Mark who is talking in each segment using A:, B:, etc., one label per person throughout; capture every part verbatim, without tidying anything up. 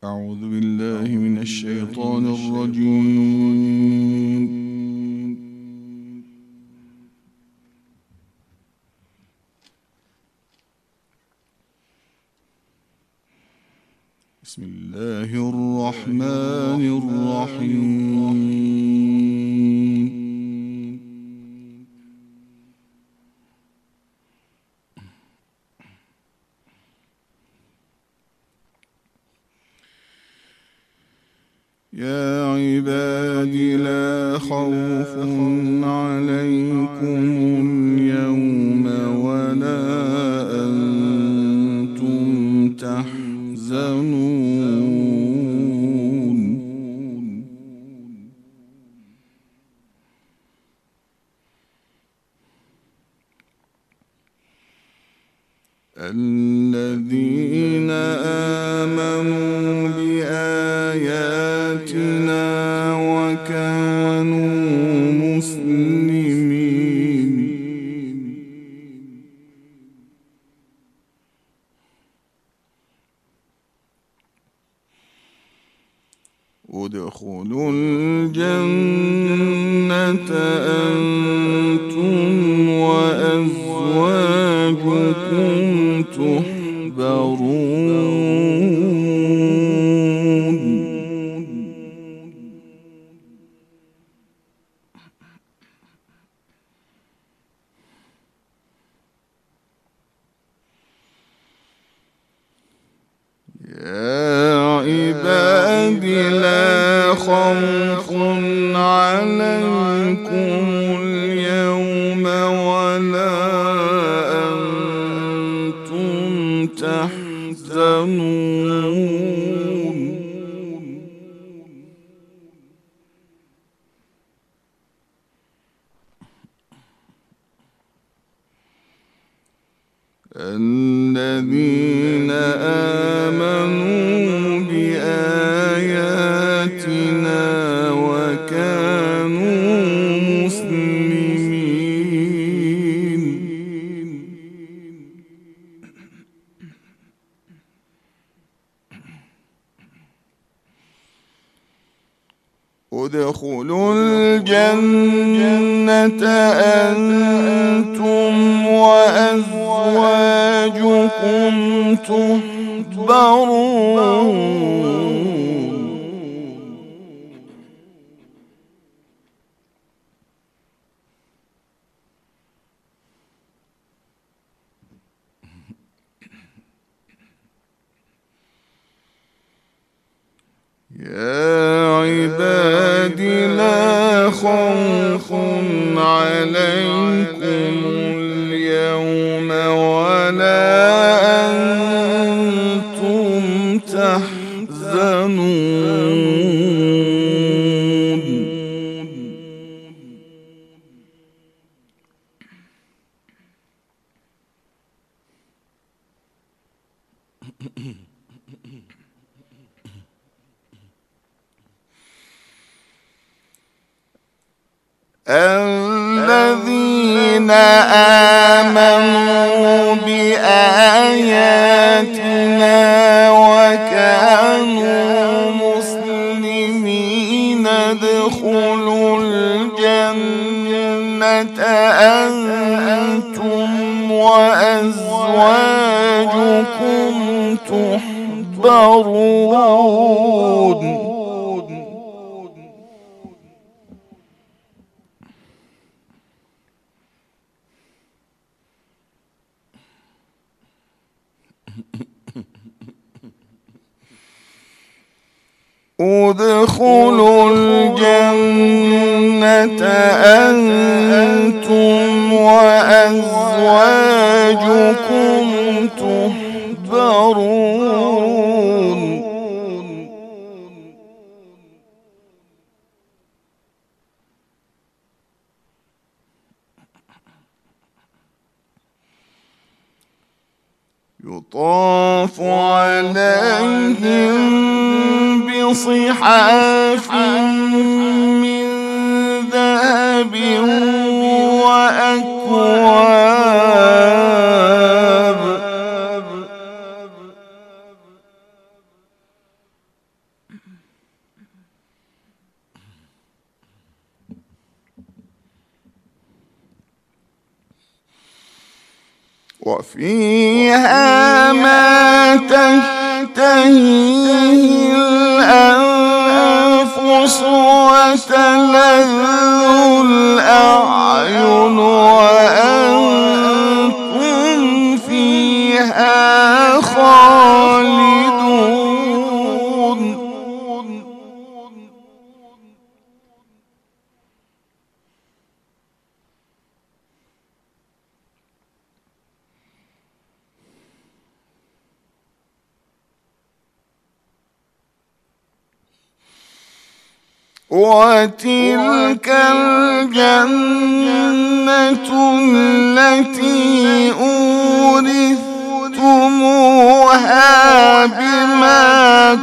A: أعوذ بالله من الشيطان الرجيم. بسم الله الرحمن الرحيم. يا عباد لا خوف عليكم اليوم ولا أنتم تحزنون. الذين آمنوا بآياتنا وكانوا مسلمين. ادخلوا الجنة أنتم وأزواجكم تحبرون. يا عباد لا خوف عليكم اليوم ولا أنتم تحزنون. الذين آمنوا بآياتنا وكانوا مسلمين. ادخلوا الجنة أنتم وأزواجكم تحبرون. يا عباد لا خوف عليكم اليوم ولا أنتم تحزنون. الذين آمنوا بآياتنا وكانوا مسلمين ادخلوا الجنة أنتم وأزواجكم تحبرون. ادخلوا الجنة أنتم وأزواجكم تحبرون. يطاف عليهم بصحاف من ذهب وأكواب وفيها ما تشتهيه الأنفس وتلذ الأعين وأنتم فيها خالدون. وتلك الجنة التي أورثتموها بما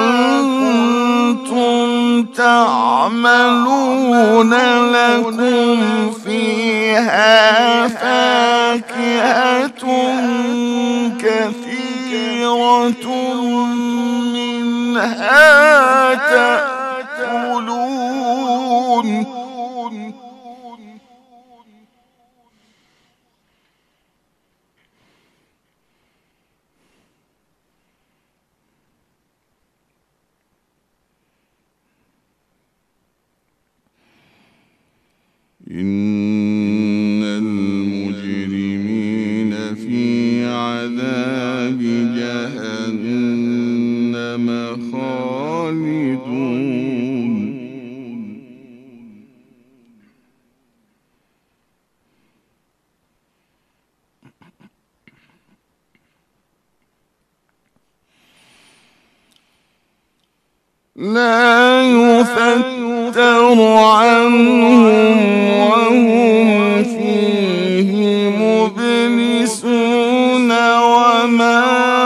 A: كنتم تعملون، لكم فيها فاكهة كثيرة منها تأكلون. إن المجرمين في عذاب جهنم خالدون. لا يفتر عنهم وهم فيه مبلسون. وما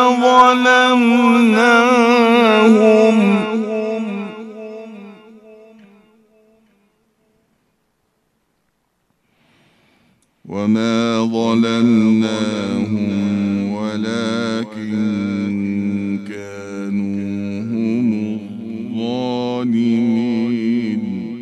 A: ظلمناهم وما ظلمناهم ولكن كانوا هم الظالمين.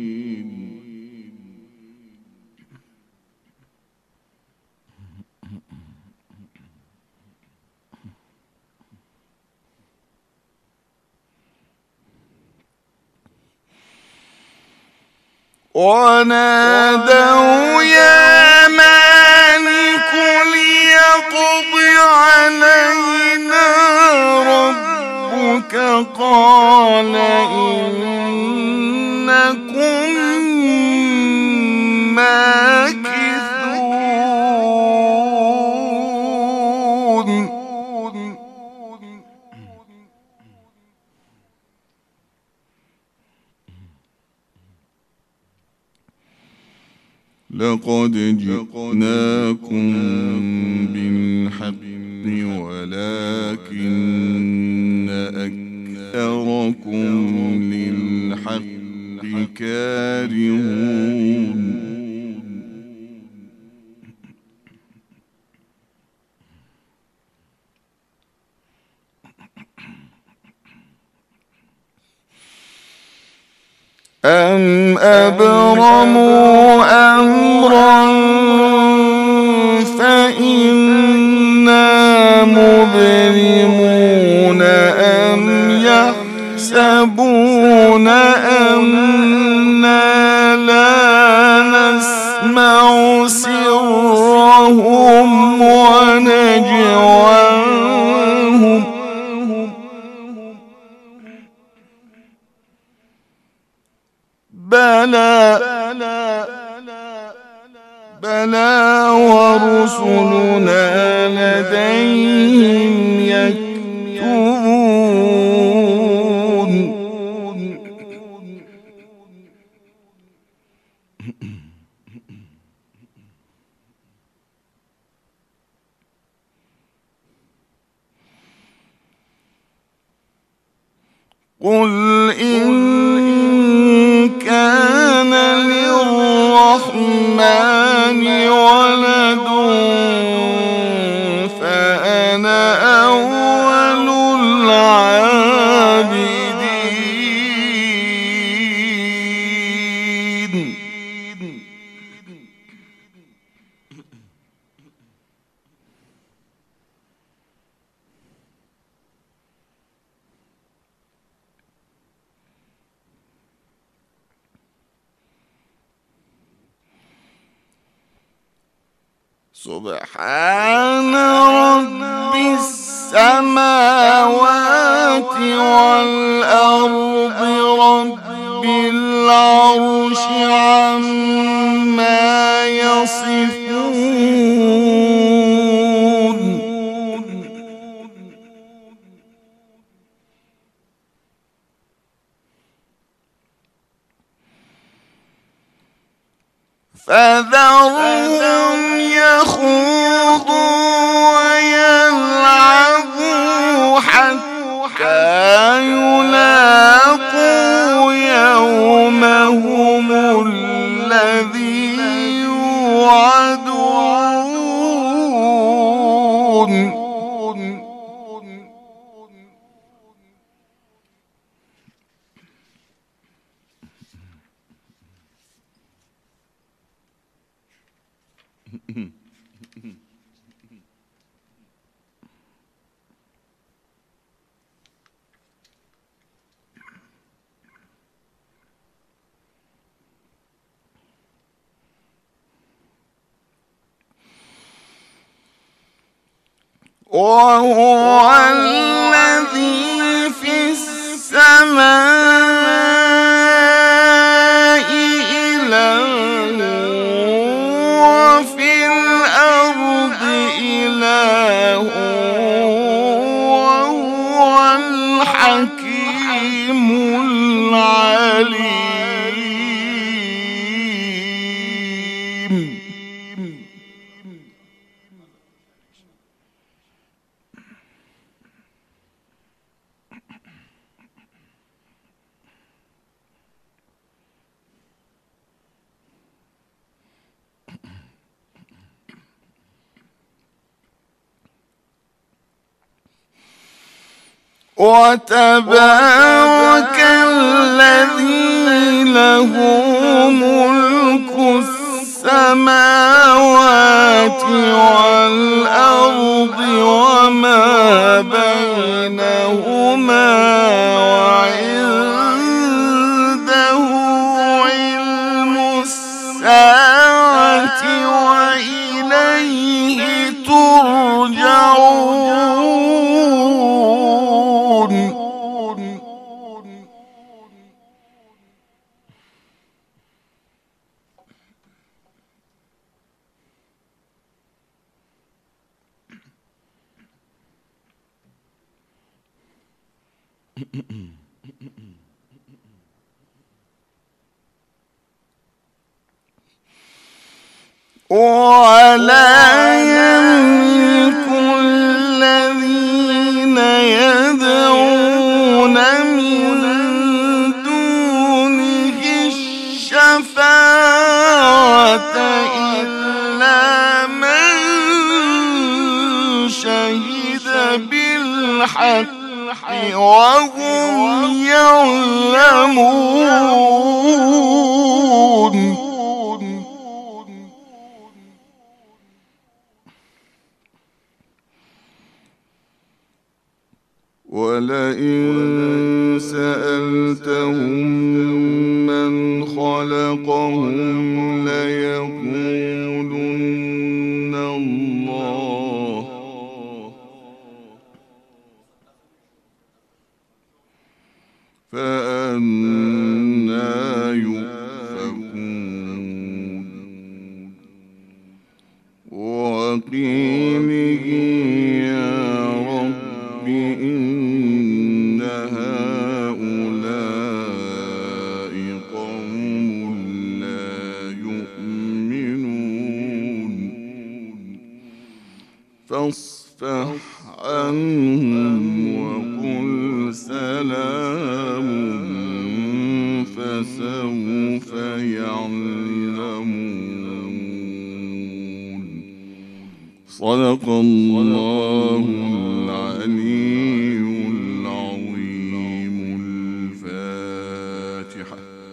A: ونادوا يا مالك ليقض علينا ربك، قال إنكم ماكثون. لقد جئناكم بالحق ولكن أكثركم للحق كارهون. أم أبرموا أمرا فإنا مبرمون، أم يحسبون أنا لا نسمع سرهم ونجواهم. بلى بلى ورسلنا لديهم يكتبون. قل إن كان للرحمن ولد فأنا أول العابدين. سبحان رب السماوات والأرض رب العرش عما يصفون. فذرهم يخوضوا ويلعبوا حتى يلاقوا يومهم الذي يوعدون. وهو الذي في السماء إله وفي الأرض إله وهو الحكيم العليم. وتبارك الذي له ملك السماوات والأرض وما بينهما وعنده علم الساعة وإليه ترجعون. ولا يملك الذين يدعون من دونه الشفاعة إلا من شهد بالحق وهم يعلمون. ولئن سألتهم من خلقهم ليقولن الله فأنى يؤفكون. وقيله يا رب إن هؤلاء قوم لا يؤمنون فاصفح عنهم وقل سلام فسوف يعلمون. صدق الله العلي العظيم. الفاتحة.